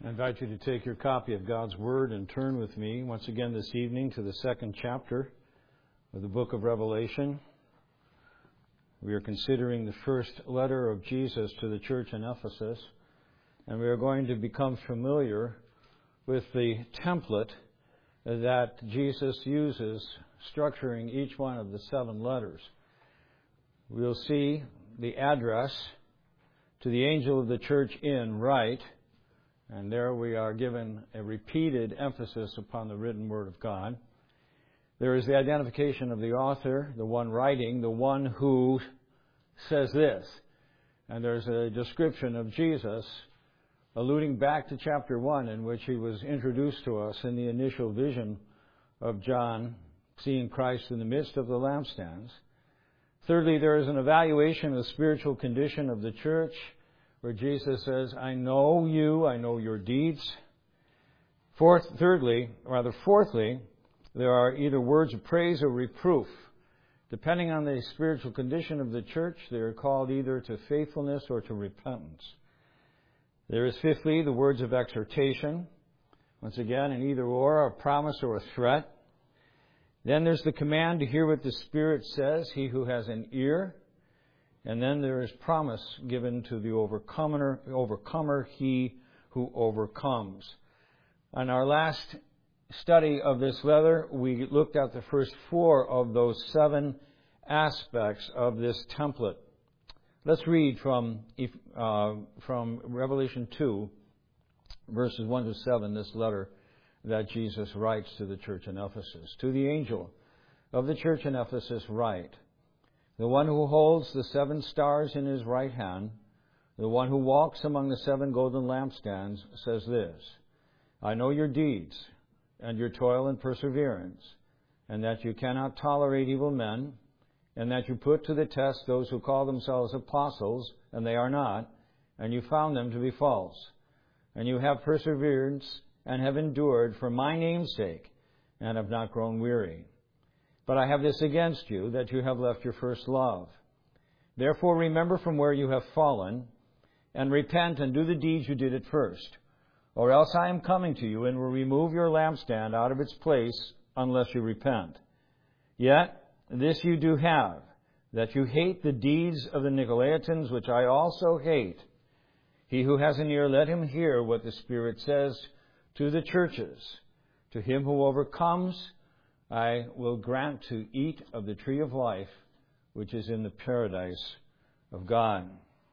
I invite you to take your copy of God's Word and turn with me once again this evening to the second chapter of the book of Revelation. We are considering the first letter of Jesus to the church in Ephesus, and we are going to become familiar with the template that Jesus uses structuring each one of the 7 letters. We'll see the address to the angel of the church in right, and there we are given a repeated emphasis upon the written Word of God. There is the identification of the author, the one writing, the one who says this. And there's a description of Jesus alluding back to chapter 1 in which he was introduced to us in the initial vision of John, seeing Christ in the midst of the lampstands. Thirdly, there is an evaluation of the spiritual condition of the church, where Jesus says, I know you, I know your deeds. Fourthly, there are either words of praise or reproof. Depending on the spiritual condition of the church, they are called either to faithfulness or to repentance. There is fifthly, the words of exhortation. Once again, an either or, a promise or a threat. Then there's the command to hear what the Spirit says, he who has an ear. And then there is promise given to the overcomer, he who overcomes. On our last study of this letter, we looked at the first 4 of those 7 aspects of this template. Let's read from Revelation 2, verses 1 to 7, this letter that Jesus writes to the church in Ephesus. To the angel of the church in Ephesus write, the one who holds the 7 stars in his right hand, the one who walks among the 7 golden lampstands, says this, I know your deeds and your toil and perseverance, and that you cannot tolerate evil men, and that you put to the test those who call themselves apostles, and they are not, and you found them to be false. And you have perseverance and have endured for my name's sake, and have not grown weary. But I have this against you, that you have left your first love. Therefore remember from where you have fallen, and repent and do the deeds you did at first. Or else I am coming to you and will remove your lampstand out of its place, unless you repent. Yet this you do have, that you hate the deeds of the Nicolaitans, which I also hate. He who has an ear, let him hear what the Spirit says to the churches. To him who overcomes, I will grant to eat of the tree of life, which is in the paradise of God.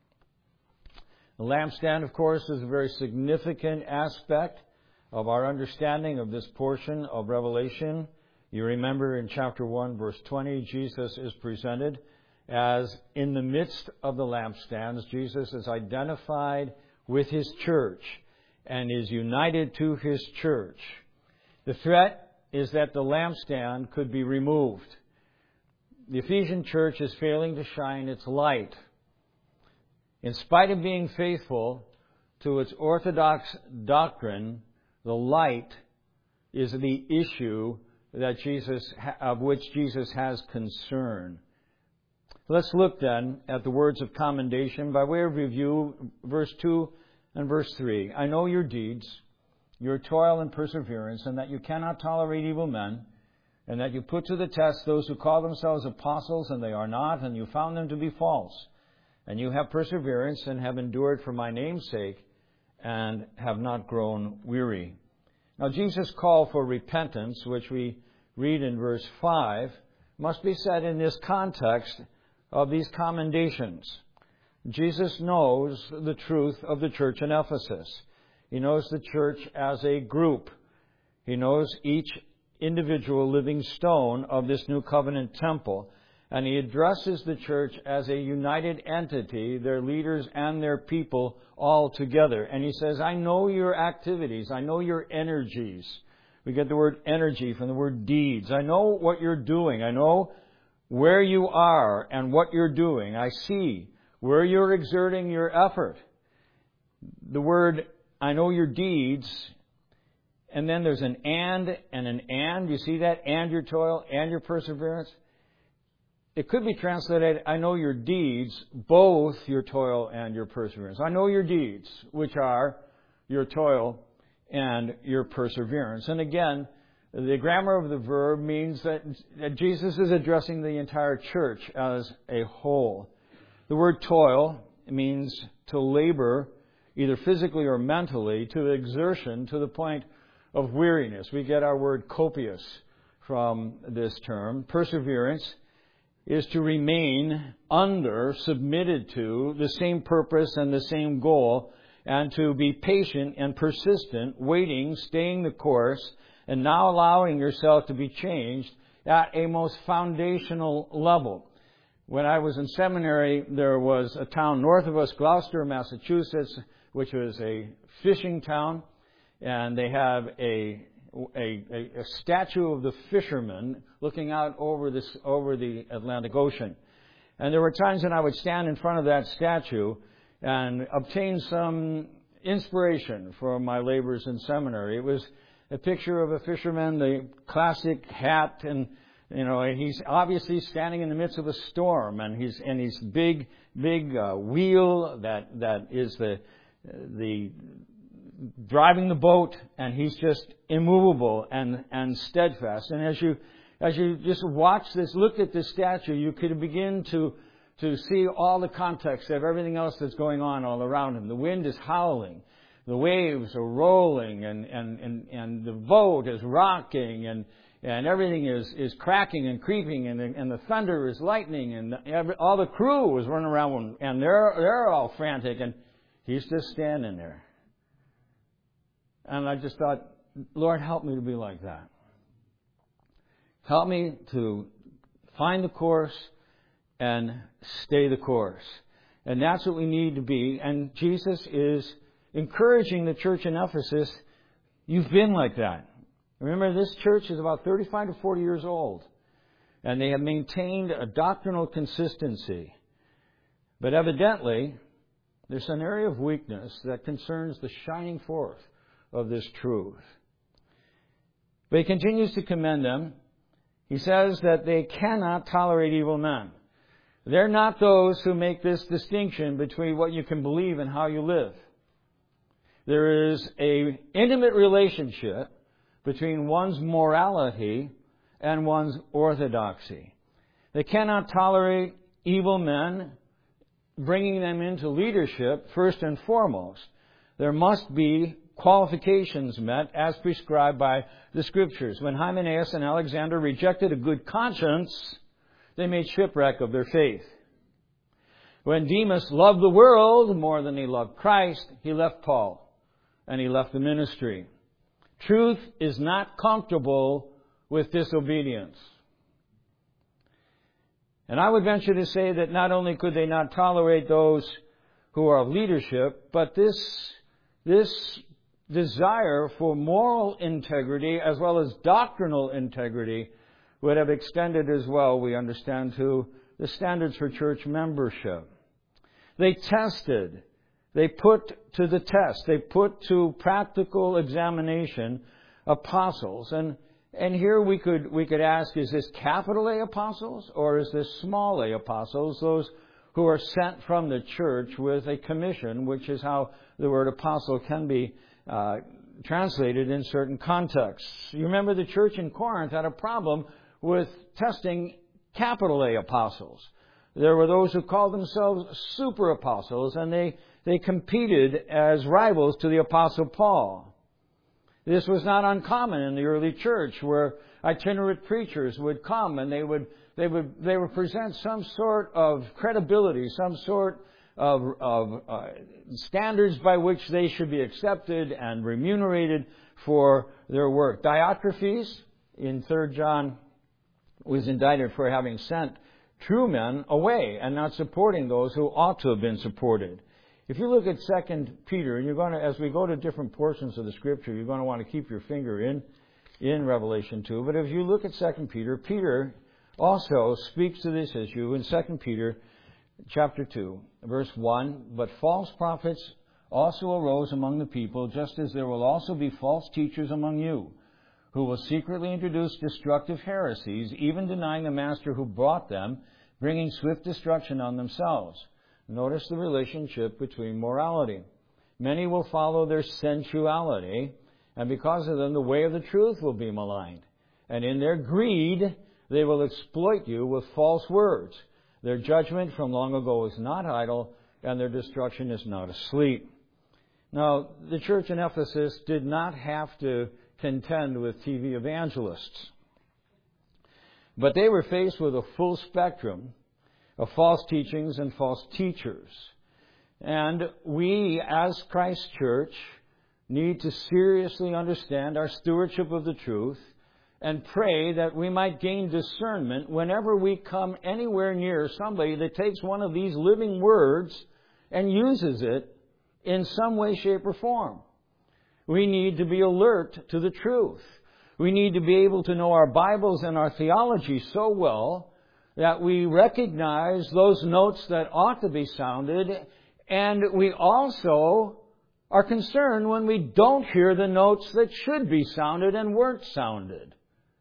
The lampstand, of course, is a very significant aspect of our understanding of this portion of Revelation. You remember in chapter 1, verse 20, Jesus is presented as in the midst of the lampstands. Jesus is identified with his church and is united to his church. The threat is that the lampstand could be removed. The Ephesian church is failing to shine its light. In spite of being faithful to its orthodox doctrine, the light is the issue of which Jesus has concern. Let's look then at the words of commendation by way of review, verse 2 and verse 3. I know your deeds, your toil and perseverance, and that you cannot tolerate evil men, and that you put to the test those who call themselves apostles, and they are not, and you found them to be false. And you have perseverance and have endured for my name's sake, and have not grown weary. Now, Jesus' call for repentance, which we read in verse 5, must be said in this context of these commendations. Jesus knows the truth of the church in Ephesus. He knows the church as a group. He knows each individual living stone of this new covenant temple. And he addresses the church as a united entity, their leaders and their people all together. And he says, I know your activities. I know your energies. We get the word energy from the word deeds. I know what you're doing. I know where you are and what you're doing. I see where you're exerting your effort. The word I know your deeds, and then there's an and. You see that? And your toil and your perseverance. It could be translated, I know your deeds, both your toil and your perseverance. I know your deeds, which are your toil, and your perseverance. And again, the grammar of the verb means that Jesus is addressing the entire church as a whole. The word toil means to labor, either physically or mentally, to exertion to the point of weariness. We get our word copious from this term. Perseverance is to remain under, submitted to, the same purpose and the same goal, and to be patient and persistent, waiting, staying the course, and now allowing yourself to be changed at a most foundational level. When I was in seminary, there was a town north of us, Gloucester, Massachusetts, which was a fishing town, and they have a statue of the fisherman looking out over the Atlantic Ocean. And there were times when I would stand in front of that statue and obtain some inspiration for my labors in seminary. It was a picture of a fisherman, the classic hat, and he's obviously standing in the midst of a storm, and he's big wheel that is the driving the boat, and he's just immovable and steadfast. And as you just watch this, look at this statue, you could begin to see all the context of everything else that's going on all around him. The wind is howling, the waves are rolling, and the boat is rocking, and everything is cracking and creeping, and the thunder is lightning, and all the crew is running around, and they're all frantic, and he's just standing there. And I just thought, Lord, help me to be like that. Help me to find the course and stay the course. And that's what we need to be. And Jesus is encouraging the church in Ephesus, you've been like that. Remember, this church is about 35 to 40 years old. And they have maintained a doctrinal consistency. But evidently, there's an area of weakness that concerns the shining forth of this truth. But he continues to commend them. He says that they cannot tolerate evil men. They're not those who make this distinction between what you can believe and how you live. There is an intimate relationship between one's morality and one's orthodoxy. They cannot tolerate evil men, bringing them into leadership first and foremost. There must be qualifications met as prescribed by the Scriptures. When Hymenaeus and Alexander rejected a good conscience, they made shipwreck of their faith. When Demas loved the world more than he loved Christ, he left Paul and he left the ministry. Truth is not comfortable with disobedience. And I would venture to say that not only could they not tolerate those who are of leadership, but this desire for moral integrity as well as doctrinal integrity would have extended as well, we understand, to the standards for church membership. They tested, they put to the test, they put to practical examination apostles. And here we could ask, is this capital A apostles or is this small a apostles, those who are sent from the church with a commission, which is how the word apostle can be translated in certain contexts. You remember the church in Corinth had a problem with testing capital A apostles. There were those who called themselves super apostles, and they competed as rivals to the Apostle Paul. This was not uncommon in the early church, where itinerant preachers would come and they would present some sort of credibility, some sort of standards by which they should be accepted and remunerated for their work. Diotrephes, in 3 John, was indicted for having sent true men away and not supporting those who ought to have been supported. If you look at 2 Peter, and you're going to, as we go to different portions of the Scripture, you're going to want to keep your finger in Revelation 2. But if you look at 2 Peter, Peter also speaks to this issue in 2 Peter chapter 2, verse 1. But false prophets also arose among the people, just as there will also be false teachers among you, who will secretly introduce destructive heresies, even denying the master who brought them, bringing swift destruction on themselves. Notice the relationship between morality. Many will follow their sensuality, and because of them, the way of the truth will be maligned. And in their greed, they will exploit you with false words. Their judgment from long ago is not idle, and their destruction is not asleep. Now, the church in Ephesus did not have to contend with TV evangelists. But they were faced with a full spectrum of false teachings and false teachers. And we, as Christ Church, need to seriously understand our stewardship of the truth and pray that we might gain discernment whenever we come anywhere near somebody that takes one of these living words and uses it in some way, shape, or form. We need to be alert to the truth. We need to be able to know our Bibles and our theology so well that we recognize those notes that ought to be sounded, and we also are concerned when we don't hear the notes that should be sounded and weren't sounded.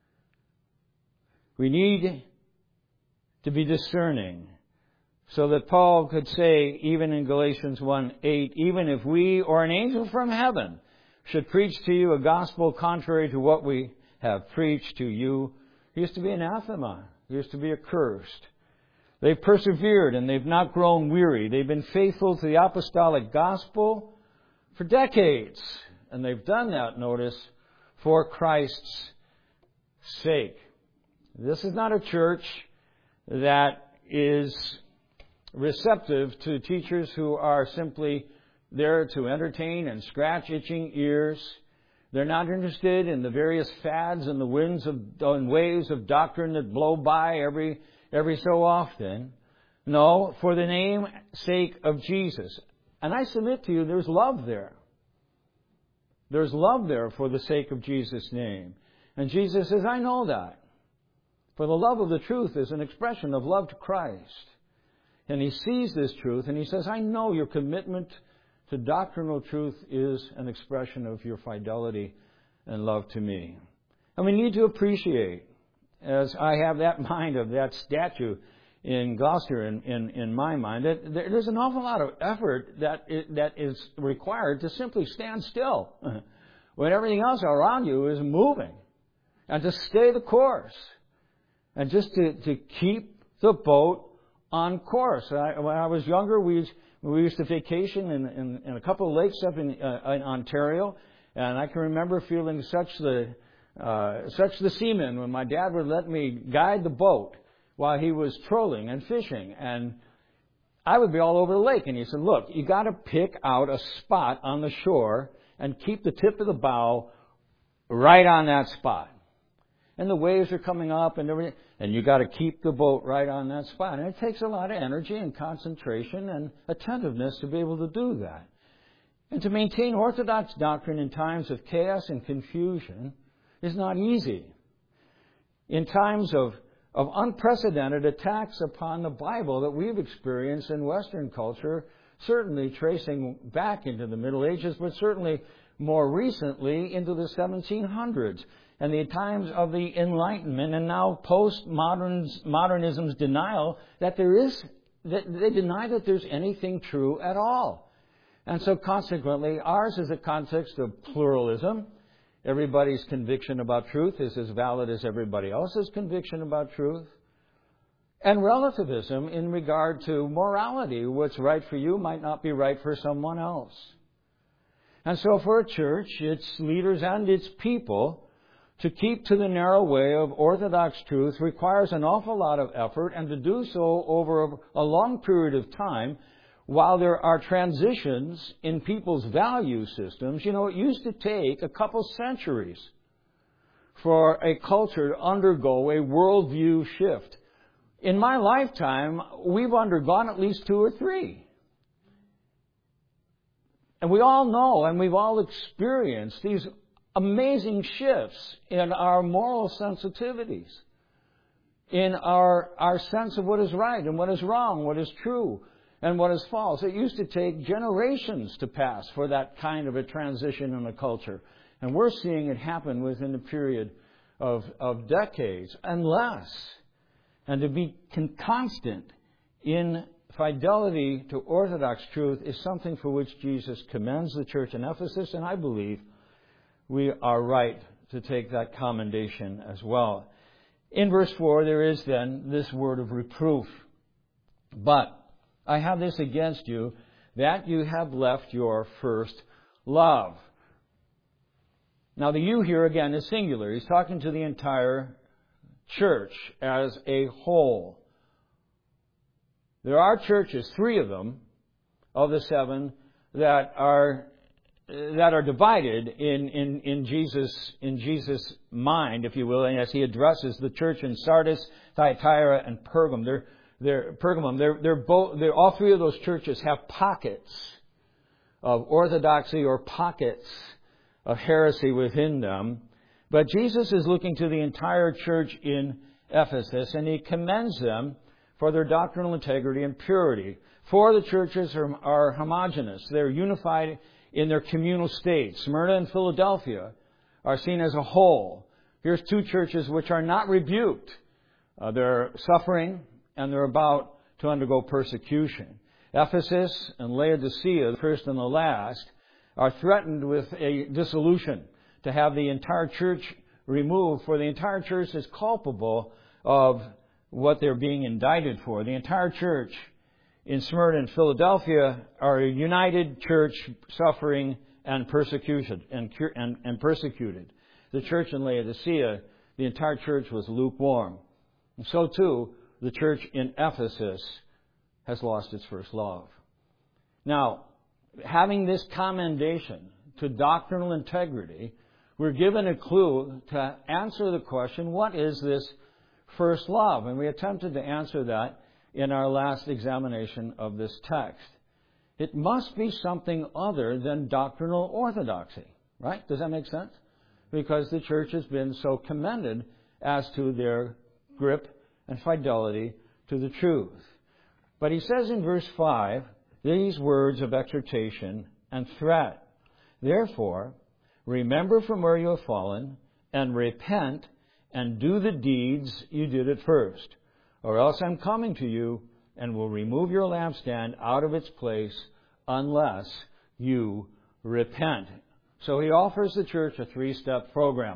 We need to be discerning so that Paul could say, even in Galatians 1:8, even if we or an angel from heaven should preach to you a gospel contrary to what we have preached to you, he used to be anathema. He used to be accursed. They've persevered and they've not grown weary. They've been faithful to the apostolic gospel for decades. And they've done that, notice, for Christ's sake. This is not a church that is receptive to teachers who are simply there to entertain and scratch itching ears. They're not interested in the various fads and the winds and waves of doctrine that blow by every so often. No, for the name's sake of Jesus. And I submit to you, there's love there. There's love there for the sake of Jesus' name. And Jesus says, I know that. For the love of the truth is an expression of love to Christ. And He sees this truth and He says, I know your commitment to doctrinal truth is an expression of your fidelity and love to me. And we need to appreciate, as I have that mind of that statue in Gloucester in my mind, that there's an awful lot of effort that is required to simply stand still when everything else around you is moving, and to stay the course, and just to keep the boat on course. When I was younger, we used to vacation in a couple of lakes up in Ontario, and I can remember feeling such the seaman when my dad would let me guide the boat while he was trolling and fishing, and I would be all over the lake. And he said, "Look, you got to pick out a spot on the shore and keep the tip of the bow right on that spot." And the waves are coming up and everything, and you got to keep the boat right on that spot. And it takes a lot of energy and concentration and attentiveness to be able to do that. And to maintain orthodox doctrine in times of chaos and confusion is not easy. In times of unprecedented attacks upon the Bible that we've experienced in Western culture, certainly tracing back into the Middle Ages, but certainly more recently into the 1700s. And the times of the Enlightenment and now postmodernism's denial that they deny that there's anything true at all. And so consequently, ours is a context of pluralism. Everybody's conviction about truth is as valid as everybody else's conviction about truth. And relativism in regard to morality. What's right for you might not be right for someone else. And so for a church, its leaders and its people, to keep to the narrow way of orthodox truth requires an awful lot of effort, and to do so over a long period of time while there are transitions in people's value systems. You know, it used to take a couple centuries for a culture to undergo a worldview shift. In my lifetime, we've undergone at least 2 or 3. And we all know and we've all experienced these amazing shifts in our moral sensitivities, in our sense of what is right and what is wrong, what is true and what is false. It used to take generations to pass for that kind of a transition in a culture. And we're seeing it happen within a period of decades and less. And to be constant in fidelity to Orthodox truth is something for which Jesus commends the church in Ephesus, and I believe we are right to take that commendation as well. In verse 4, there is then this word of reproof. But I have this against you, that you have left your first love. Now the you here again is singular. He's talking to the entire church as a whole. There are churches, 3 of them, of the 7, that are divided in Jesus' mind, if you will, and as he addresses the church in Sardis, Thyatira, and Pergamum. All 3 of those churches have pockets of orthodoxy or pockets of heresy within them. But Jesus is looking to the entire church in Ephesus, and he commends them for their doctrinal integrity and purity. 4 of the churches are homogeneous. They're unified in their communal state. Smyrna and Philadelphia are seen as a whole. Here's 2 churches which are not rebuked. They're suffering and they're about to undergo persecution. Ephesus and Laodicea, the first and the last, are threatened with a dissolution, to have the entire church removed, for the entire church is culpable of what they're being indicted for. The entire church in Smyrna and Philadelphia are a united church suffering and persecuted. The church in Laodicea, the entire church was lukewarm. And so too, the church in Ephesus has lost its first love. Now, having this commendation to doctrinal integrity, we're given a clue to answer the question, what is this first love? And we attempted to answer that in our last examination of this text. It must be something other than doctrinal orthodoxy, right? Does that make sense? Because the church has been so commended as to their grip and fidelity to the truth. But he says in verse 5, these words of exhortation and threat. Therefore, remember from where you have fallen, and repent, and do the deeds you did at first. Or else I'm coming to you, and will remove your lampstand out of its place, unless you repent. So he offers the church a 3-step program.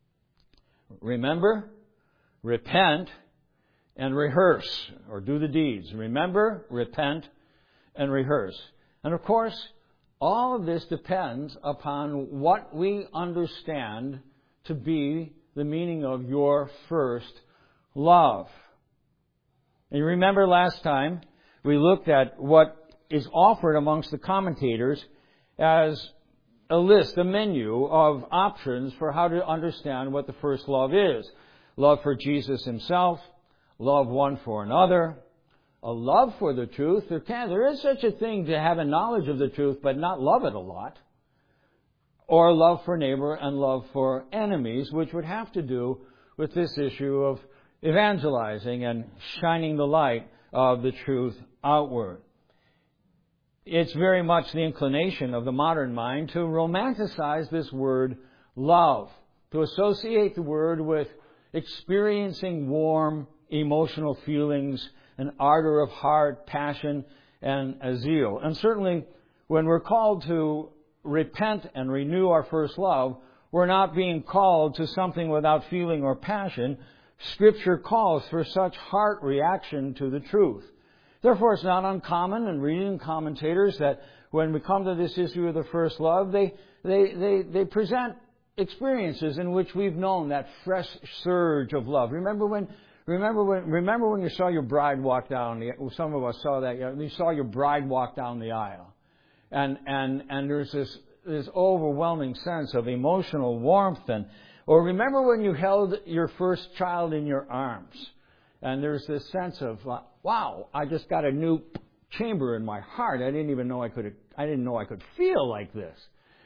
Remember, repent, and rehearse, or do the deeds. Remember, repent, and rehearse. And of course, all of this depends upon what we understand to be the meaning of your first love. And you remember last time we looked at what is offered amongst the commentators as a list, a menu of options for how to understand what the first love is. Love for Jesus himself, love one for another, a love for the truth. There is such a thing to have a knowledge of the truth but not love it a lot. Or love for neighbor and love for enemies, which would have to do with this issue of evangelizing and shining the light of the truth outward. It's very much the inclination of the modern mind to romanticize this word love, to associate the word with experiencing warm emotional feelings, an ardor of heart, passion, and a zeal. And certainly, when we're called to repent and renew our first love, we're not being called to something without feeling or passion. Scripture calls for such heart reaction to the truth. Therefore, it's not uncommon in reading commentators that when we come to this issue of the first love, they present experiences in which we've known that fresh surge of love. Remember when you saw your bride walk down some of us saw that, you saw your bride walk down the aisle. And there's this overwhelming sense of emotional warmth. Or remember when you held your first child in your arms, and there's this sense of, wow, I just got a new chamber in my heart. I didn't know I could feel like this.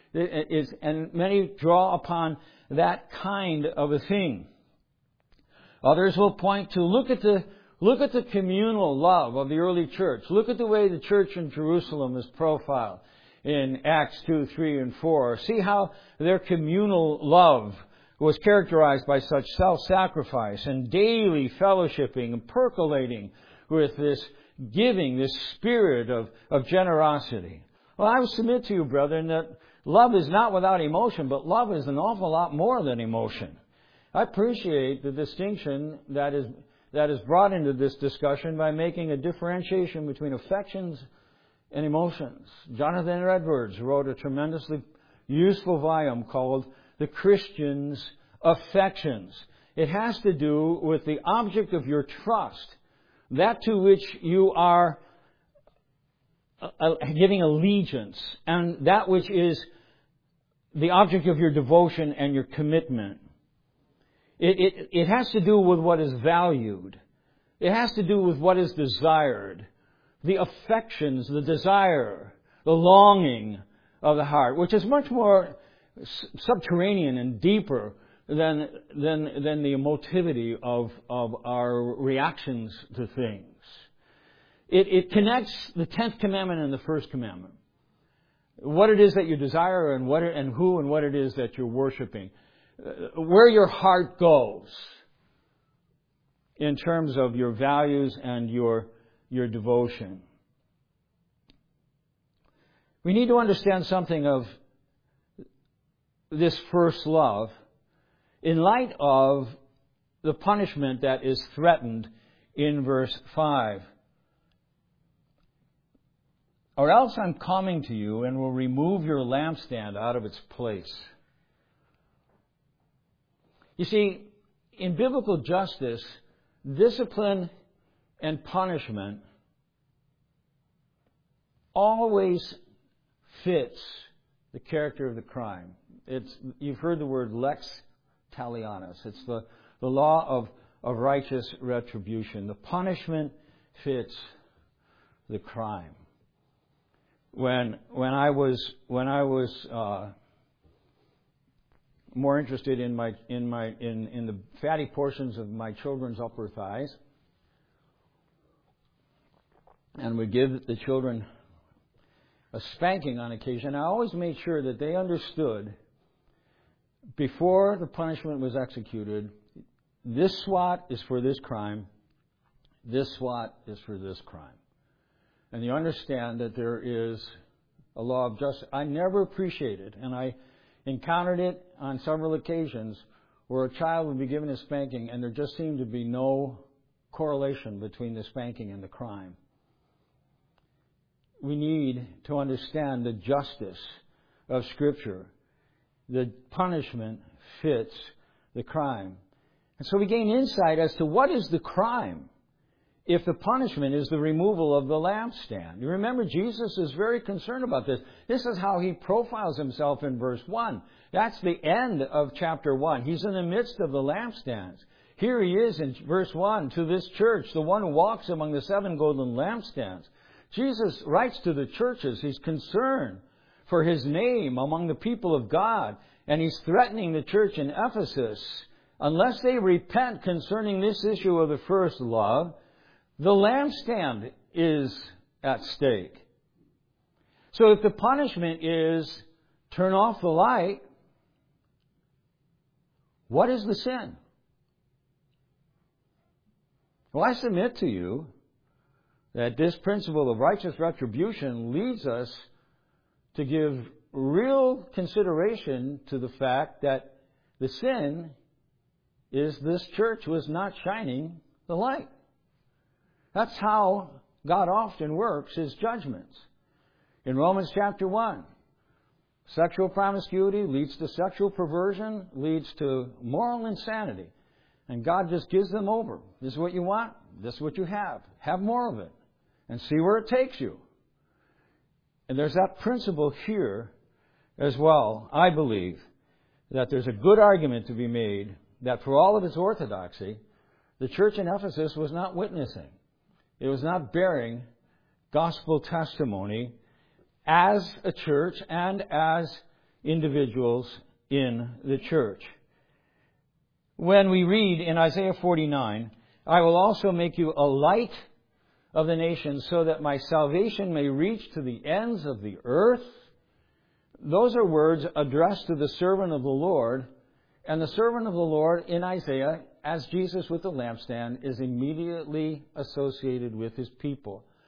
And many draw upon that kind of a thing. Others will point to look at the communal love of the early church. Look at the way the church in Jerusalem is profiled in Acts 2, 3, and 4. See how their communal love was characterized by such self-sacrifice and daily fellowshipping and percolating with this giving, this spirit of generosity. Well, I would submit to you, brethren, that love is not without emotion, but love is an awful lot more than emotion. I appreciate the distinction that is brought into this discussion by making a differentiation between affections and emotions. Jonathan Edwards wrote a tremendously useful volume called The Christian's Affections. It has to do with the object of your trust, that to which you are giving allegiance, and that which is the object of your devotion and your commitment. It has to do with what is valued. It has to do with what is desired. The affections, the desire, the longing of the heart, which is much more subterranean and deeper than the emotivity of our reactions to things. It connects the 10th commandment and the first commandment. What it is that you desire and who and what it is that you're worshiping. Where your heart goes in terms of your values and your devotion. We need to understand something of this first love in light of the punishment that is threatened in verse 5. Or else I'm coming to you and will remove your lampstand out of its place. You see, in biblical justice, discipline and punishment always fits the character of the crime. You've heard the word lex talionis. It's the law of righteous retribution. The punishment fits the crime. When I was more interested in the fatty portions of my children's upper thighs, and would give the children a spanking on occasion, I always made sure that they understood before the punishment was executed, this swat is for this crime, this swat is for this crime. And you understand that there is a law of justice. I never appreciated, and I encountered it on several occasions, where a child would be given a spanking and there just seemed to be no correlation between the spanking and the crime. We need to understand the justice of Scripture. The punishment fits the crime. And so we gain insight as to what is the crime if the punishment is the removal of the lampstand. You remember, Jesus is very concerned about this. This is how he profiles himself in verse 1. That's the end of chapter 1. He's in the midst of the lampstands. Here he is in verse 1, to this church, the one who walks among the 7 golden lampstands. Jesus writes to the churches. He's concerned for his name among the people of God. And he's threatening the church in Ephesus. Unless they repent concerning this issue of the first love, the lampstand is at stake. So if the punishment is turn off the light, what is the sin? Well, I submit to you that this principle of righteous retribution leads us to give real consideration to the fact that the sin is this church was not shining the light. That's how God often works His judgments. In Romans chapter 1, sexual promiscuity leads to sexual perversion, leads to moral insanity. And God just gives them over. This is what you want. This is what you have. Have more of it. And see where it takes you. And there's that principle here as well. I believe that there's a good argument to be made that for all of its orthodoxy, the church in Ephesus was not witnessing. It was not bearing gospel testimony as a church and as individuals in the church. When we read in Isaiah 49, I will also make you a light of the nations so that my salvation may reach to the ends of the earth. Those are words addressed to the servant of the Lord. And the servant of the Lord in Isaiah, as Jesus with the lampstand, is immediately associated with His people.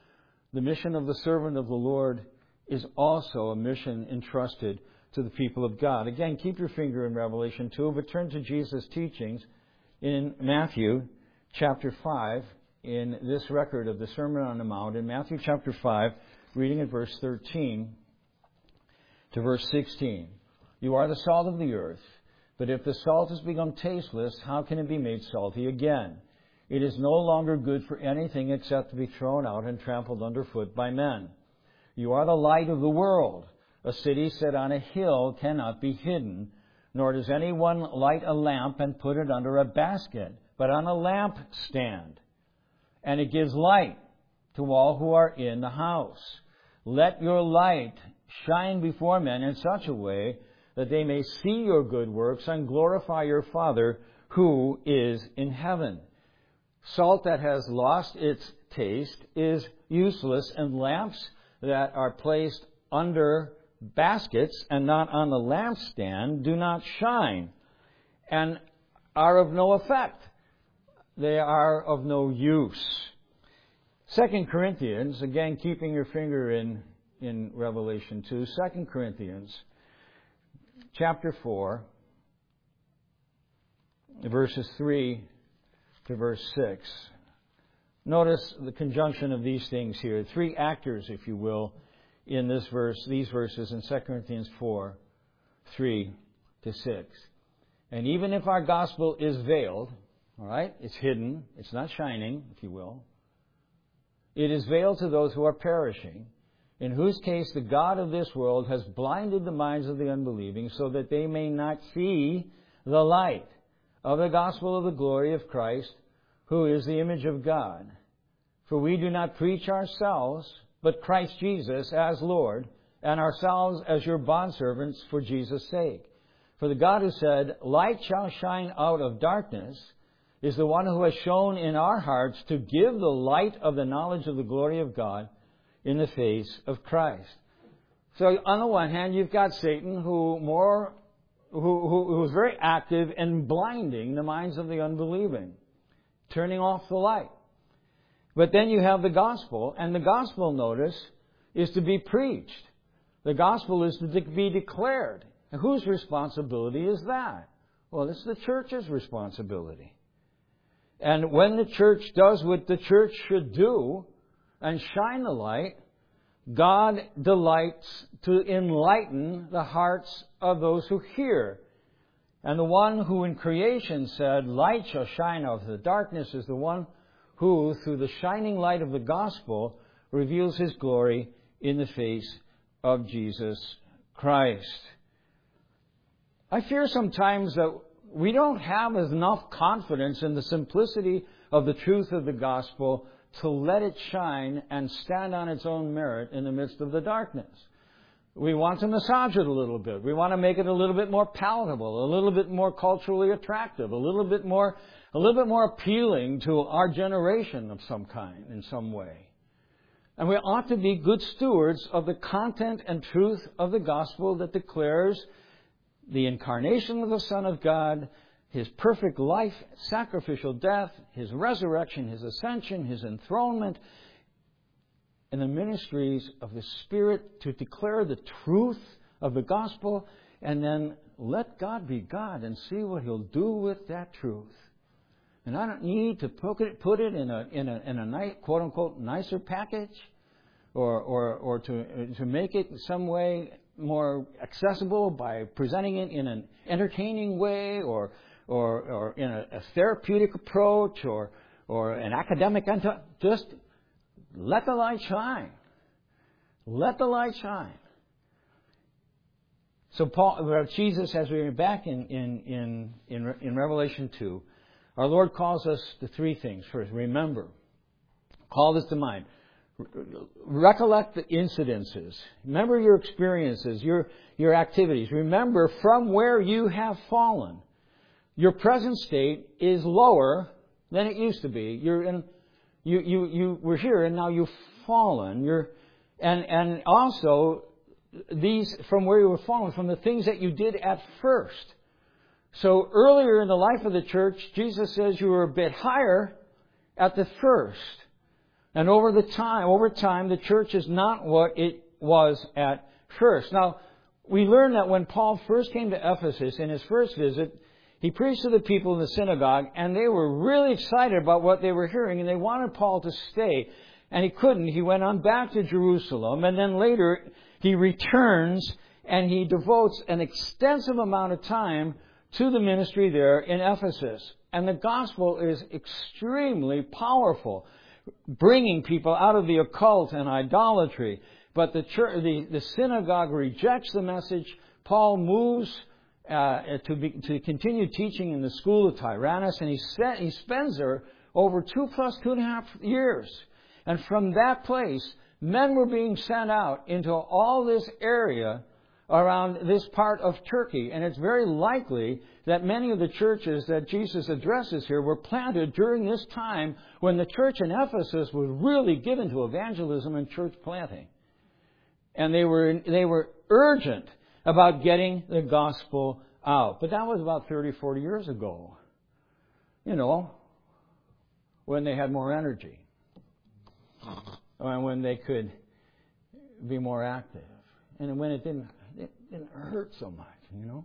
The mission of the servant of the Lord is also a mission entrusted to the people of God. Again, keep your finger in Revelation 2, but turn to Jesus' teachings in Matthew chapter 5, in this record of the Sermon on the Mount, in Matthew chapter 5, reading at verse 13 to verse 16. You are the salt of the earth, but if the salt has become tasteless, how can it be made salty again? It is no longer good for anything except to be thrown out and trampled underfoot by men. You are the light of the world. A city set on a hill cannot be hidden, nor does anyone light a lamp and put it under a basket, but on a lampstand. And it gives light to all who are in the house. Let your light shine before men in such a way that they may see your good works and glorify your Father who is in heaven. Salt that has lost its taste is useless, and lamps that are placed under baskets and not on the lampstand do not shine and are of no effect. They are of no use. 2 Corinthians, again keeping your finger in Revelation 2, 2 Corinthians chapter 4, verses 3 to verse 6. Notice the conjunction of these things here. Three actors, if you will, in this verse, these verses in 2 Corinthians 4, 3 to 6. And even if our gospel is veiled, all right, it's hidden, it's not shining, if you will, it is veiled to those who are perishing, in whose case the God of this world has blinded the minds of the unbelieving so that they may not see the light of the gospel of the glory of Christ, who is the image of God. For we do not preach ourselves, but Christ Jesus as Lord, and ourselves as your bondservants for Jesus' sake. For the God who said, light shall shine out of darkness, is the one who has shown in our hearts to give the light of the knowledge of the glory of God in the face of Christ. So on the one hand, you've got Satan who is very active in blinding the minds of the unbelieving, turning off the light. But then you have the gospel, and the gospel, notice, is to be preached. The gospel is to be declared. And whose responsibility is that? Well, it's the church's responsibility. And when the church does what the church should do and shine the light, God delights to enlighten the hearts of those who hear. And the one who in creation said, light shall shine out of the darkness, is the one who, through the shining light of the gospel, reveals His glory in the face of Jesus Christ. I fear sometimes that we don't have enough confidence in the simplicity of the truth of the gospel to let it shine and stand on its own merit in the midst of the darkness. We want to massage it a little bit. We want to make it a little bit more palatable, a little bit more culturally attractive, a little bit more appealing to our generation of some kind, in some way. And we ought to be good stewards of the content and truth of the gospel that declares the incarnation of the Son of God, His perfect life, sacrificial death, His resurrection, His ascension, His enthronement, and the ministries of the Spirit to declare the truth of the gospel, and then let God be God and see what He'll do with that truth. And I don't need to put it in a nice, quote unquote, nicer package, or to make it in some way more accessible by presenting it in an entertaining way, or in a therapeutic approach, or an academic. Just let the light shine. Let the light shine. So Jesus, as we read back in Revelation 2, our Lord calls us to three things. First, remember. Call this to mind. Recollect the incidences. Remember your experiences, your activities. Remember from where you have fallen. Your present state is lower than it used to be. You were here and now you've fallen. And also these from where you were fallen, from the things that you did at first. So earlier in the life of the church, Jesus says you were a bit higher at the first. And over time, the church is not what it was at first. Now, we learn that when Paul first came to Ephesus, in his first visit, he preached to the people in the synagogue, and they were really excited about what they were hearing, and they wanted Paul to stay. And he couldn't. He went on back to Jerusalem, and then later he returns, and he devotes an extensive amount of time to the ministry there in Ephesus. And the gospel is extremely powerful, bringing people out of the occult and idolatry. But the synagogue rejects the message. Paul moves to continue teaching in the school of Tyrannus, and he spends there over 2.5 years. And from that place, men were being sent out into all this area around this part of Turkey. And it's very likely that many of the churches that Jesus addresses here were planted during this time when the church in Ephesus was really given to evangelism and church planting. And they were urgent about getting the gospel out. But that was about 30, 40 years ago. When they had more energy. And when they could be more active. And when it didn't hurt so much,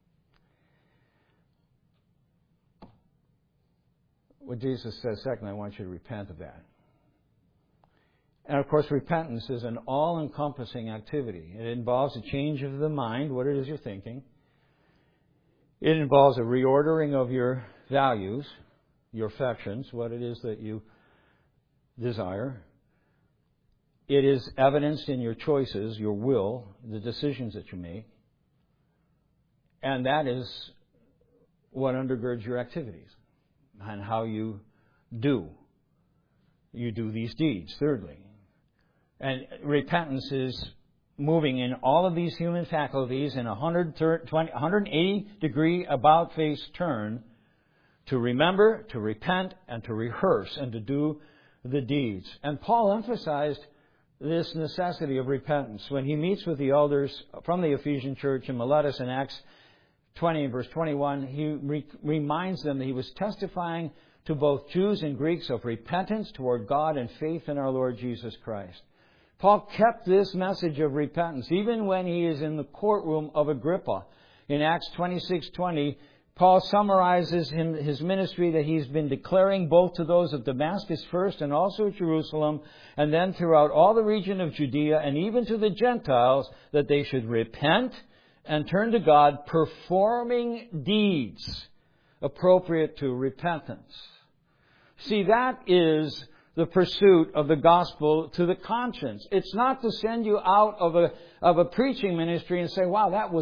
What Jesus says, second, I want you to repent of that. And of course, repentance is an all-encompassing activity. It involves a change of the mind, what it is you're thinking. It involves a reordering of your values, your affections, what it is that you desire. It is evidenced in your choices, your will, the decisions that you make. And that is what undergirds your activities and how you do. You do these deeds, thirdly. And repentance is moving in all of these human faculties in a 180-degree about-face turn to remember, to repent, and to rehearse, and to do the deeds. And Paul emphasized this necessity of repentance when he meets with the elders from the Ephesian church in Miletus in Acts 20 and verse 21. He reminds them that he was testifying to both Jews and Greeks of repentance toward God and faith in our Lord Jesus Christ. Paul kept this message of repentance even when he is in the courtroom of Agrippa. In Acts 26:20, Paul summarizes his ministry that he's been declaring both to those of Damascus first and also at Jerusalem, and then throughout all the region of Judea and even to the Gentiles, that they should repent and turn to God, performing deeds appropriate to repentance. See, that is the pursuit of the gospel to the conscience. It's not to send you out of a preaching ministry and say, "Wow, that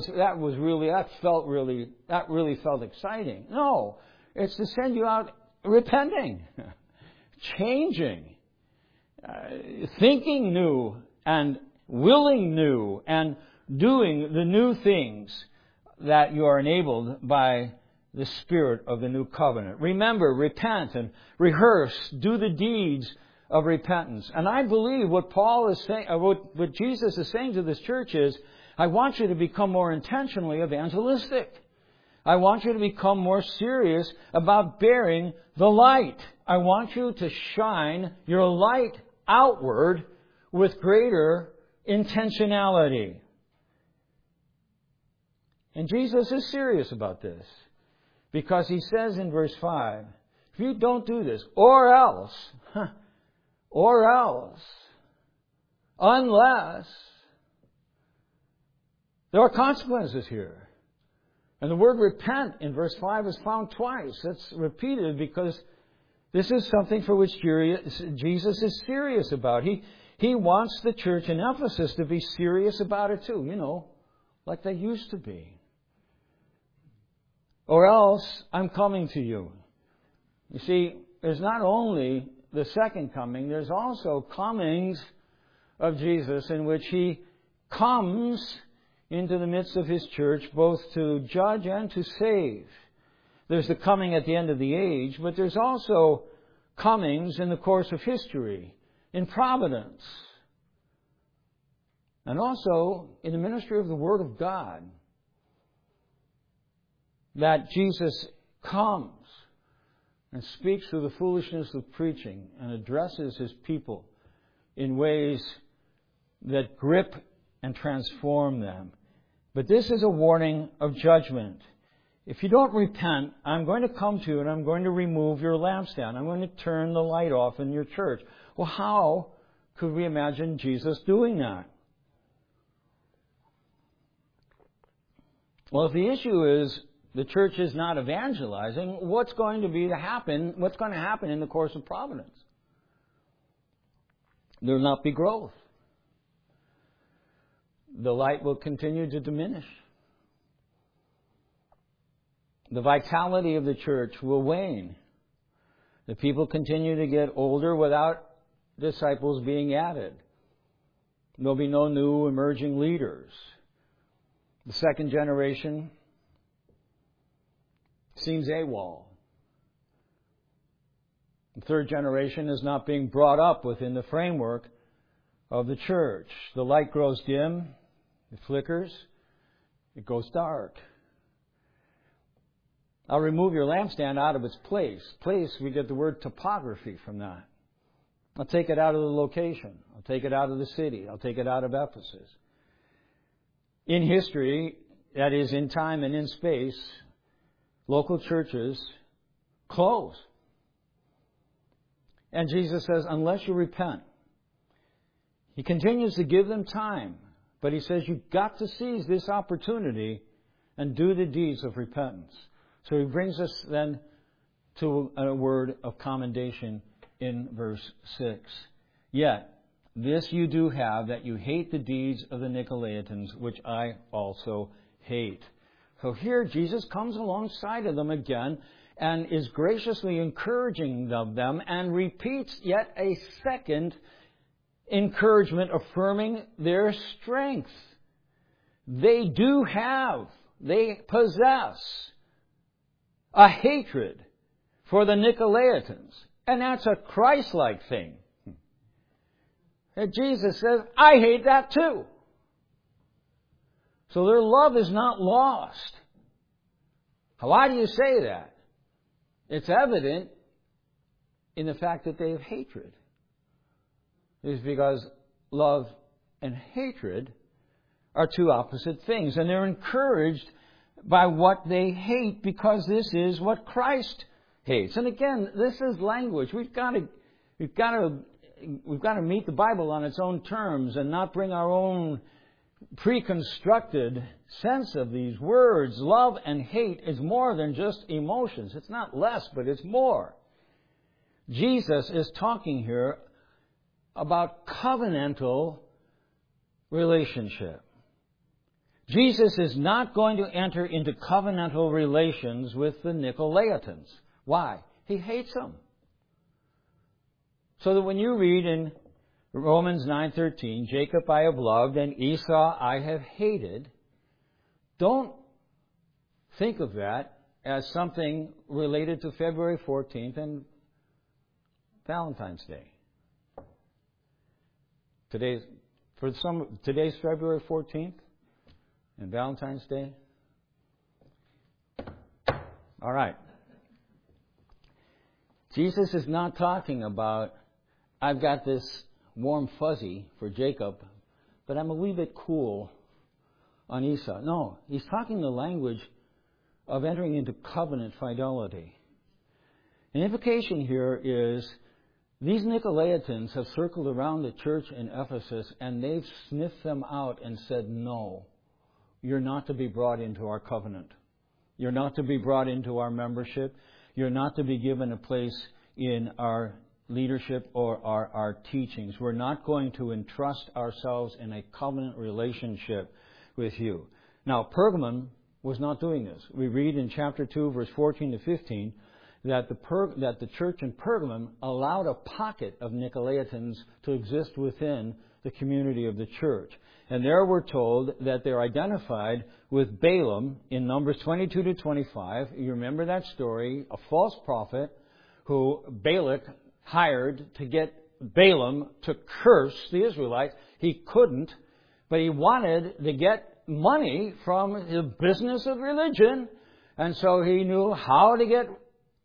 really felt exciting." No, it's to send you out repenting, changing, thinking new and willing new and doing the new things that you are enabled by the Spirit of the new covenant. Remember, repent and rehearse, do the deeds of repentance. And I believe what Paul is saying, what Jesus is saying to this church is, I want you to become more intentionally evangelistic. I want you to become more serious about bearing the light. I want you to shine your light outward with greater intentionality. And Jesus is serious about this. Because he says in verse 5, if you don't do this, or else, unless, there are consequences here. And the word repent in verse 5 is found twice. That's repeated because this is something for which Jesus is serious about. He wants the church in Ephesus to be serious about it too, like they used to be. Or else I'm coming to you. You see, there's not only the second coming, there's also comings of Jesus in which He comes into the midst of His church both to judge and to save. There's the coming at the end of the age, but there's also comings in the course of history, in providence, and also in the ministry of the Word of God. That Jesus comes and speaks through the foolishness of preaching and addresses His people in ways that grip and transform them. But this is a warning of judgment. If you don't repent, I'm going to come to you and I'm going to remove your lampstand. I'm going to turn the light off in your church. Well, how could we imagine Jesus doing that? Well, if the issue is the church is not evangelizing, what's going to happen in the course of providence? There will not be growth. The light will continue to diminish. The vitality of the church will wane. The people continue to get older without disciples being added. There'll be no new emerging leaders. The second generation seems AWOL. The third generation is not being brought up within the framework of the church. The light grows dim, it flickers, it goes dark. I'll remove your lampstand out of its place. Place, we get the word topography from that. I'll take it out of the location. I'll take it out of the city. I'll take it out of Ephesus. In history, that is, in time and in space, local churches close. And Jesus says, unless you repent. He continues to give them time. But He says, you've got to seize this opportunity and do the deeds of repentance. So He brings us then to a word of commendation in verse 6. Yet, this you do have, that you hate the deeds of the Nicolaitans, which I also hate. So here Jesus comes alongside of them again and is graciously encouraging them and repeats yet a second encouragement, affirming their strength. They possess a hatred for the Nicolaitans. And that's a Christ-like thing. And Jesus says, I hate that too. So their love is not lost. Why do you say that? It's evident in the fact that they have hatred. It's because love and hatred are two opposite things. And they're encouraged by what they hate because this is what Christ hates. And again, this is language. We've got to meet the Bible on its own terms and not bring our own preconstructed sense of these words. Love and hate is more than just emotions. It's not less, but it's more. Jesus is talking here about covenantal relationship. Jesus is not going to enter into covenantal relations with the Nicolaitans. Why? He hates them. So that when you read in Romans 9:13, Jacob I have loved and Esau I have hated, don't think of that as something related to February 14th and Valentine's Day. Today's February 14th and Valentine's Day. All right. Jesus is not talking about, I've got this warm fuzzy for Jacob, but I'm a wee bit cool on Esau. No, he's talking the language of entering into covenant fidelity. An implication here is these Nicolaitans have circled around the church in Ephesus and they've sniffed them out and said, no, you're not to be brought into our covenant. You're not to be brought into our membership. You're not to be given a place in our leadership or our teachings. We're not going to entrust ourselves in a covenant relationship with you. Now, Pergamum was not doing this. We read in chapter 2, verse 14 to 15, that the church in Pergamum allowed a pocket of Nicolaitans to exist within the community of the church. And there we're told that they're identified with Balaam in Numbers 22 to 25. You remember that story, a false prophet who Balak hired to get Balaam to curse the Israelites. He couldn't, but he wanted to get money from the business of religion. And so he knew how to get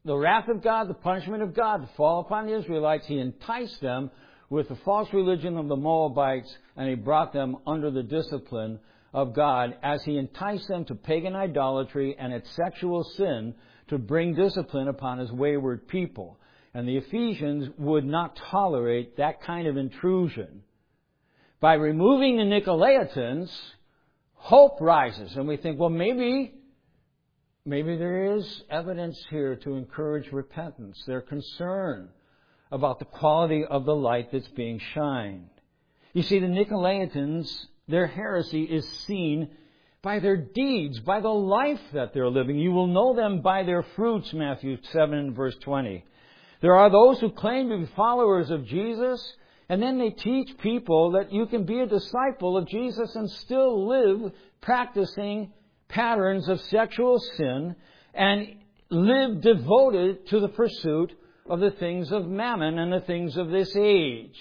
the wrath of God, the punishment of God to fall upon the Israelites, He enticed them with the false religion of the Moabites, and He brought them under the discipline of God as He enticed them to pagan idolatry and its sexual sin to bring discipline upon His wayward people. And the Ephesians would not tolerate that kind of intrusion. By removing the Nicolaitans, hope rises. And we think, well, maybe there is evidence here to encourage repentance. They're concerned about the quality of the light that's being shined. You see, the Nicolaitans, their heresy is seen by their deeds, by the life that they're living. You will know them by their fruits, Matthew 7, verse 20. There are those who claim to be followers of Jesus, and then they teach people that you can be a disciple of Jesus and still live practicing patterns of sexual sin and live devoted to the pursuit of the things of mammon and the things of this age.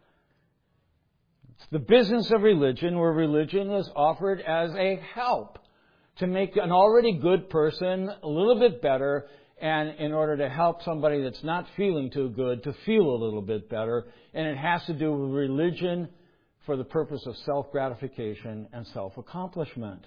It's the business of religion, where religion is offered as a help to make an already good person a little bit better, and in order to help somebody that's not feeling too good to feel a little bit better. And it has to do with religion for the purpose of self-gratification and self-accomplishment.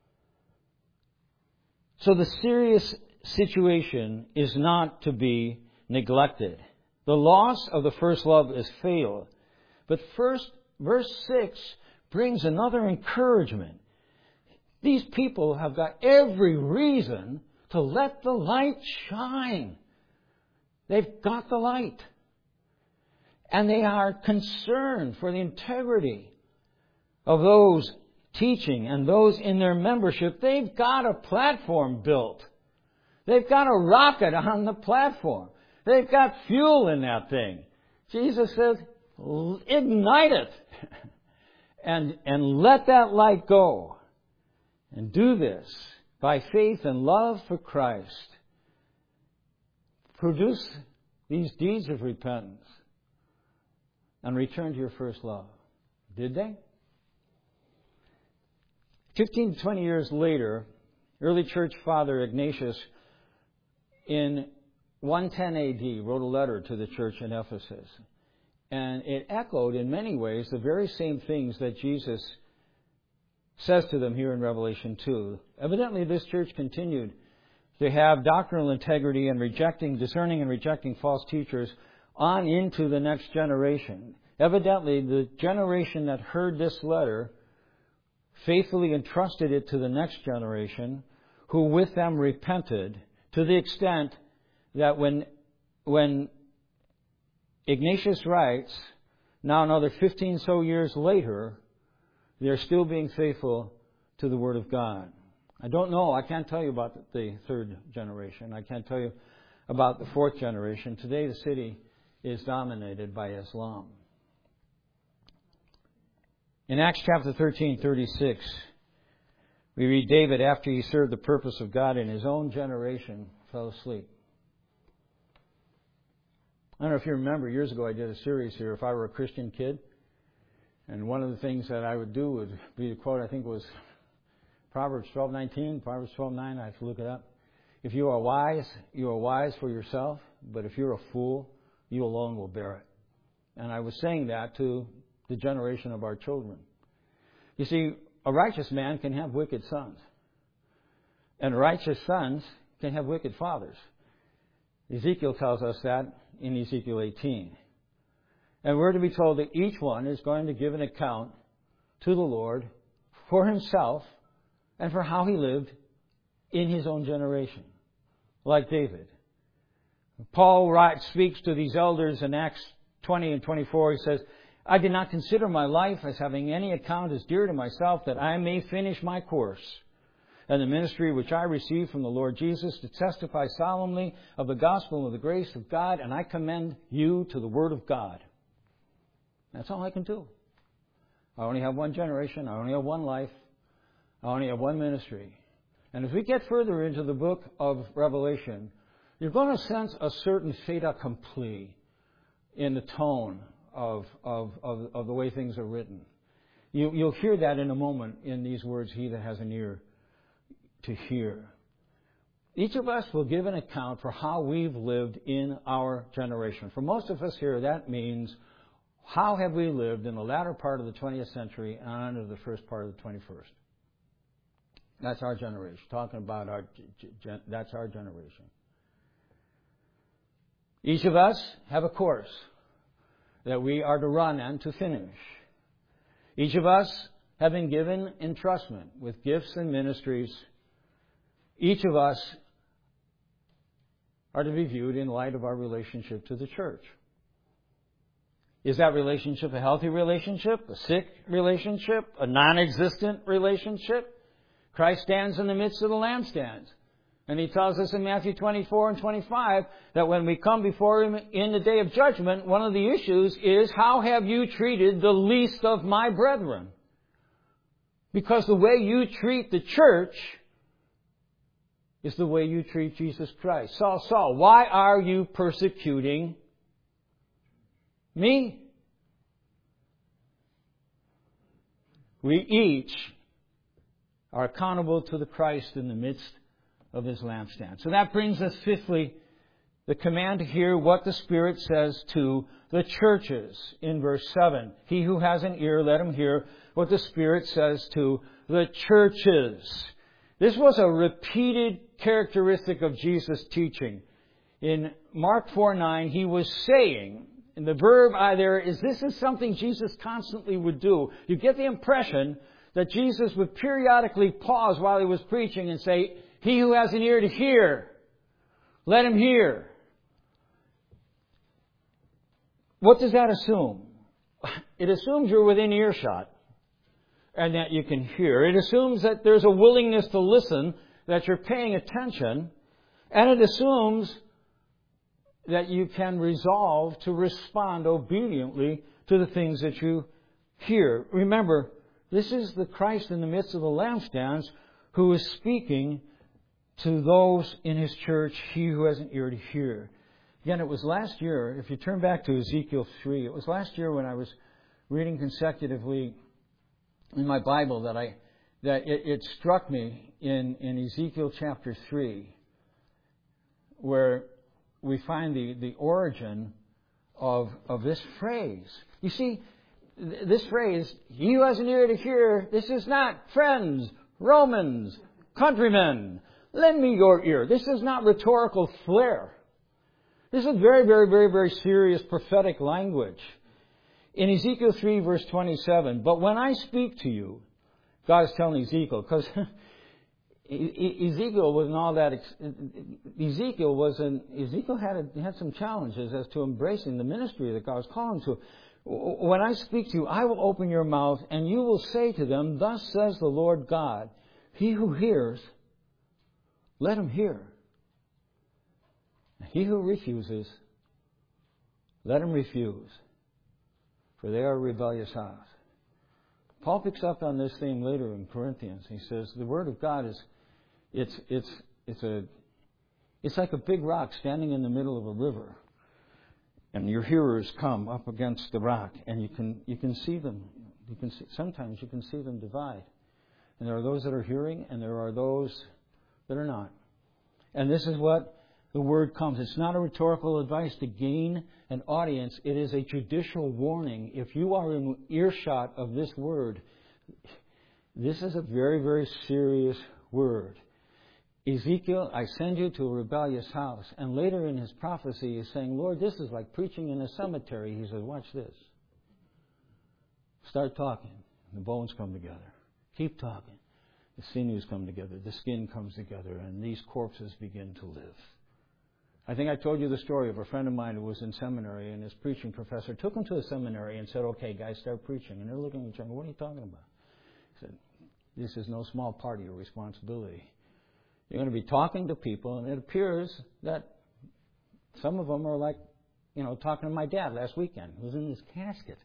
So the serious situation is not to be neglected. The loss of the first love is fatal. But first, verse 6 brings another encouragement. These people have got every reason to let the light shine. They've got the light. And they are concerned for the integrity of those teaching and those in their membership. They've got a platform built. They've got a rocket on the platform. They've got fuel in that thing. Jesus says, ignite it. and let that light go. And do this by faith and love for Christ. Produce these deeds of repentance and return to your first love. Did they? 15 to 20 years later, early church father Ignatius, in 110 AD, wrote a letter to the church in Ephesus. And it echoed in many ways the very same things that Jesus says to them here in Revelation 2. Evidently, this church continued to have doctrinal integrity and discerning and rejecting false teachers on into the next generation. Evidently, the generation that heard this letter faithfully entrusted it to the next generation, who with them repented, to the extent that when Ignatius writes, now another 15 so years later, they're still being faithful to the Word of God. I don't know. I can't tell you about the third generation. I can't tell you about the fourth generation. Today the city is dominated by Islam. In Acts chapter 13:36, we read David, after he served the purpose of God in his own generation, fell asleep. I don't know if you remember, years ago I did a series here, If I Were a Christian Kid. And one of the things that I would do would be to quote, I think it was Proverbs 12:19, Proverbs 12:9, I have to look it up. If you are wise for yourself, but if you're a fool, you alone will bear it. And I was saying that to the generation of our children. You see, a righteous man can have wicked sons. And righteous sons can have wicked fathers. Ezekiel tells us that in Ezekiel 18. And we're to be told that each one is going to give an account to the Lord for himself and for how he lived in his own generation, like David. Paul speaks to these elders in Acts 20 and 24. He says, I did not consider my life as having any account as dear to myself, that I may finish my course and the ministry which I received from the Lord Jesus, to testify solemnly of the gospel of the grace of God, and I commend you to the Word of God. That's all I can do. I only have one generation. I only have one life. I only have one ministry. And as we get further into the book of Revelation, you're going to sense a certain fait accompli in the tone of the way things are written. You'll hear that in a moment in these words, he that has an ear to hear. each of us will give an account for how we've lived in our generation. For most of us here, that means how have we lived in the latter part of the 20th century and on into the first part of the 21st. That's our generation. Talking about that's our generation. Each of us have a course that we are to run and to finish. Each of us have been given entrustment with gifts and ministries. Each of us are to be viewed in light of our relationship to the church. Is that relationship a healthy relationship, a sick relationship, a non-existent relationship? Christ stands in the midst of the lampstands. And He tells us in Matthew 24 and 25 that when we come before Him in the day of judgment, one of the issues is, how have you treated the least of my brethren? Because the way you treat the church is the way you treat Jesus Christ. Saul, Saul, why are you persecuting me? We each are accountable to the Christ in the midst of His lampstand. So that brings us, fifthly, the command to hear what the Spirit says to the churches in verse 7. He who has an ear, let him hear what the Spirit says to the churches. This was a repeated characteristic of Jesus' teaching. In Mark 4:9, He was saying, and the verb there is, this is something Jesus constantly would do. You get the impression that Jesus would periodically pause while He was preaching and say, he who has an ear to hear, let him hear. What does that assume? It assumes you're within earshot and that you can hear. It assumes that there's a willingness to listen, that you're paying attention, and it assumes that you can resolve to respond obediently to the things that you hear. Remember, this is the Christ in the midst of the lampstands who is speaking to those in His church, he who has an ear to hear. Again, it was last year, if you turn back to Ezekiel 3, it was last year when I was reading consecutively in my Bible that it struck me in Ezekiel chapter 3, where we find the origin of this phrase. You see, this phrase, he who has an ear to hear, this is not friends, Romans, countrymen, lend me your ear. This is not rhetorical flair. This is very, very, very, very serious prophetic language. In Ezekiel 3, verse 27, but when I speak to you, God is telling Ezekiel, because Ezekiel wasn't all that. Ezekiel had some challenges as to embracing the ministry that God was calling to. When I speak to you, I will open your mouth, and you will say to them, thus says the Lord God, he who hears, let him hear. He who refuses, let him refuse, for they are a rebellious house. Paul picks up on this theme later in Corinthians. He says the Word of God is it's like a big rock standing in the middle of a river, and your hearers come up against the rock, and you can see them. Sometimes you can see them divide, and there are those that are hearing, and there are those that are not. And this is what the Word comes. It's not a rhetorical advice to gain an audience. It is a judicial warning. If you are in earshot of this Word, this is a very, very serious word. Ezekiel, I send you to a rebellious house. And later in his prophecy, he's saying, Lord, this is like preaching in a cemetery. He says, watch this. Start talking. The bones come together. Keep talking. The sinews come together. The skin comes together. And these corpses begin to live. I think I told you the story of a friend of mine who was in seminary, and his preaching professor took him to the seminary and said, okay, guys, start preaching. And they're looking at each other, what are you talking about? He said, this is no small part of your responsibility. You're going to be talking to people, and it appears that some of them are like, talking to my dad last weekend, who's in his casket.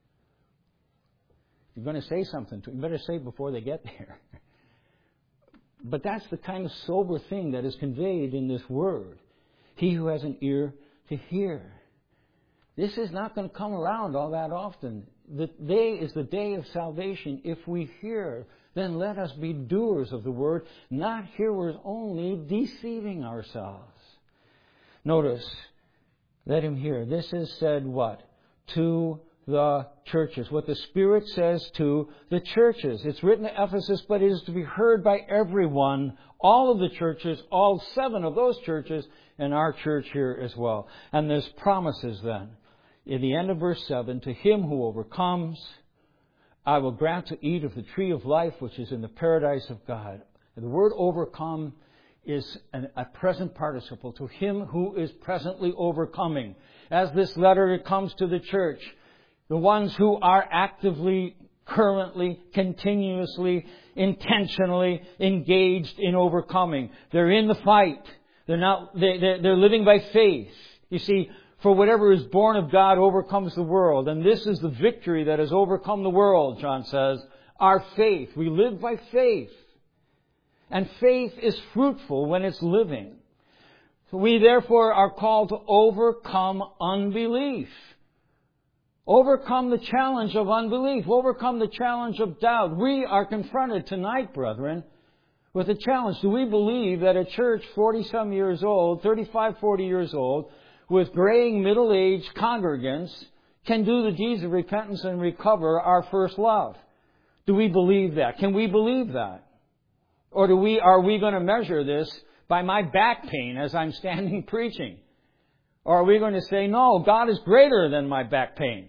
If you're going to say something to him, you better say it before they get there. But that's the kind of sober thing that is conveyed in this word. He who has an ear to hear. This is not going to come around all that often. The day is the day of salvation if we hear then let us be doers of the word, not hearers only, deceiving ourselves. Notice, let him hear. This is said what? To the churches. What the Spirit says to the churches. It's written to Ephesus, but it is to be heard by everyone, all of the churches, all 7 of those churches, and our church here as well. And there's promises then. In the end of verse 7, to him who overcomes, I will grant to eat of the tree of life which is in the paradise of God. And the word overcome is a present participle. To him who is presently overcoming. As this letter comes to the church, the ones who are actively, currently, continuously, intentionally engaged in overcoming. They're in the fight. They're living by faith. You see, for whatever is born of God overcomes the world. And this is the victory that has overcome the world, John says. Our faith. We live by faith. And faith is fruitful when it's living. So we therefore are called to overcome unbelief. Overcome the challenge of unbelief. Overcome the challenge of doubt. We are confronted tonight, brethren, with a challenge. Do we believe that a church 40-some years old, 35, 40 years old, with graying middle-aged congregants can do the deeds of repentance and recover our first love? Do we believe that? Can we believe that? Or are we going to measure this by my back pain as I'm standing preaching? Or are we going to say, no, God is greater than my back pain?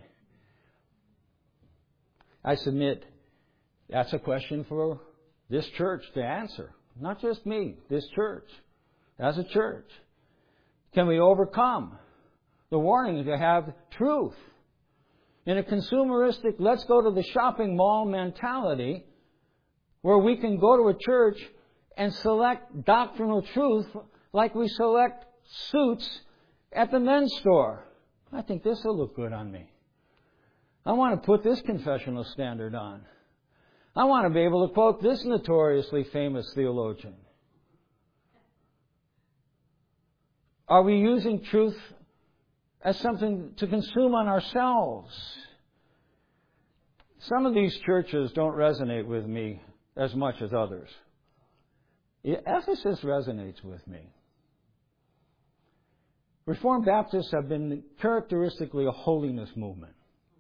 I submit that's a question for this church to answer. Not just me, this church. As a church. Can we overcome the warning to have truth? In a consumeristic, let's go to the shopping mall mentality, where we can go to a church and select doctrinal truth like we select suits at the men's store. I think this will look good on me. I want to put this confessional standard on. I want to be able to quote this notoriously famous theologian. Are we using truth as something to consume on ourselves? Some of these churches don't resonate with me as much as others. Ephesus resonates with me. Reformed Baptists have been characteristically a holiness movement.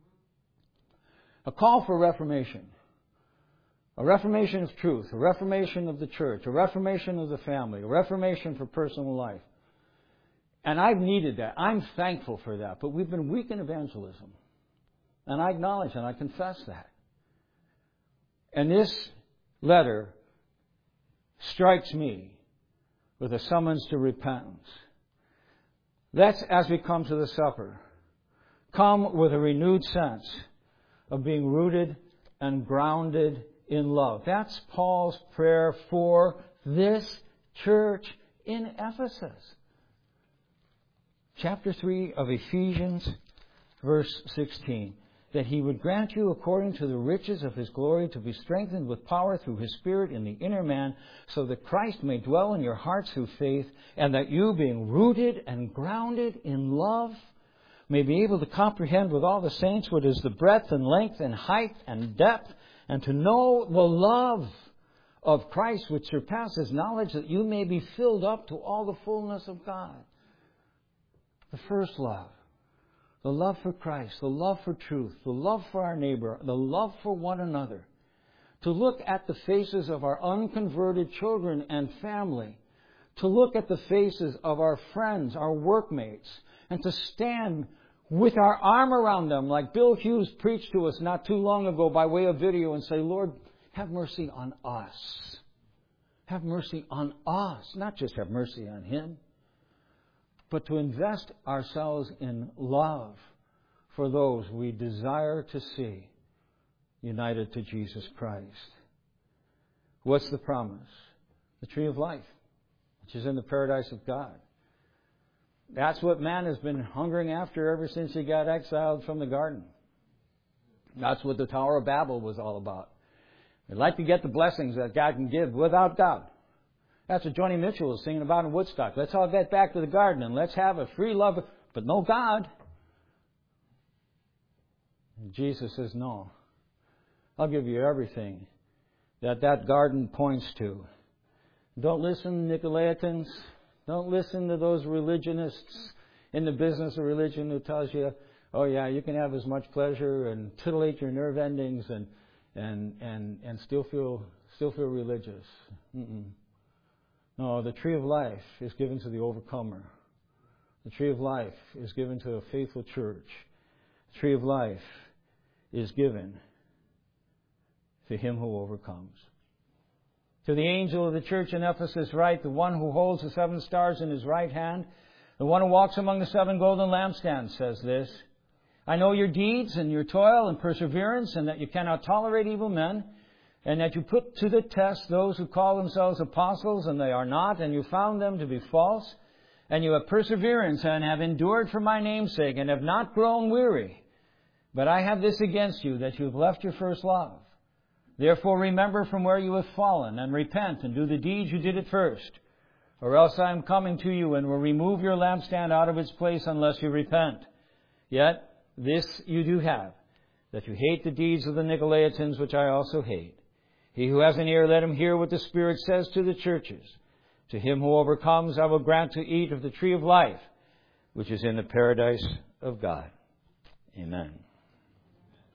A call for reformation. A reformation of truth. A reformation of the church. A reformation of the family. A reformation for personal life. And I've needed that. I'm thankful for that. But we've been weak in evangelism. And I acknowledge and I confess that. And this letter strikes me with a summons to repentance. Let's, as we come to the supper, come with a renewed sense of being rooted and grounded in love. That's Paul's prayer for this church in Ephesus. Chapter 3 of Ephesians, verse 16. That He would grant you according to the riches of His glory to be strengthened with power through His Spirit in the inner man, so that Christ may dwell in your hearts through faith, and that you, being rooted and grounded in love, may be able to comprehend with all the saints what is the breadth and length and height and depth, and to know the love of Christ which surpasses knowledge, that you may be filled up to all the fullness of God. The first love. The love for Christ, the love for truth, the love for our neighbor, the love for one another. To look at the faces of our unconverted children and family. To look at the faces of our friends, our workmates. And to stand with our arm around them like Bill Hughes preached to us not too long ago by way of video and say, Lord, have mercy on us. Have mercy on us. Not just have mercy on Him. But to invest ourselves in love for those we desire to see united to Jesus Christ. What's the promise? The tree of life, which is in the paradise of God. That's what man has been hungering after ever since he got exiled from the garden. That's what the Tower of Babel was all about. We'd like to get the blessings that God can give without God. That's what Joni Mitchell was singing about in Woodstock. Let's all get back to the garden and let's have a free love, but no God. And Jesus says, no. I'll give you everything that garden points to. Don't listen to Nicolaitans. Don't listen to those religionists in the business of religion who tells you, oh yeah, you can have as much pleasure and titillate your nerve endings and still feel religious. No, the tree of life is given to the overcomer. The tree of life is given to a faithful church. The tree of life is given to him who overcomes. To the angel of the church in Ephesus write, the one who holds the 7 stars in his right hand, the one who walks among the 7 golden lampstands, says this: I know your deeds and your toil and perseverance, and that you cannot tolerate evil men, and that you put to the test those who call themselves apostles, and they are not, and you found them to be false. And you have perseverance and have endured for my name's sake, and have not grown weary. But I have this against you, that you have left your first love. Therefore remember from where you have fallen, and repent, and do the deeds you did at first. Or else I am coming to you, and will remove your lampstand out of its place, unless you repent. Yet this you do have, that you hate the deeds of the Nicolaitans, which I also hate. He who has an ear, let him hear what the Spirit says to the churches. To him who overcomes, I will grant to eat of the tree of life, which is in the paradise of God. Amen.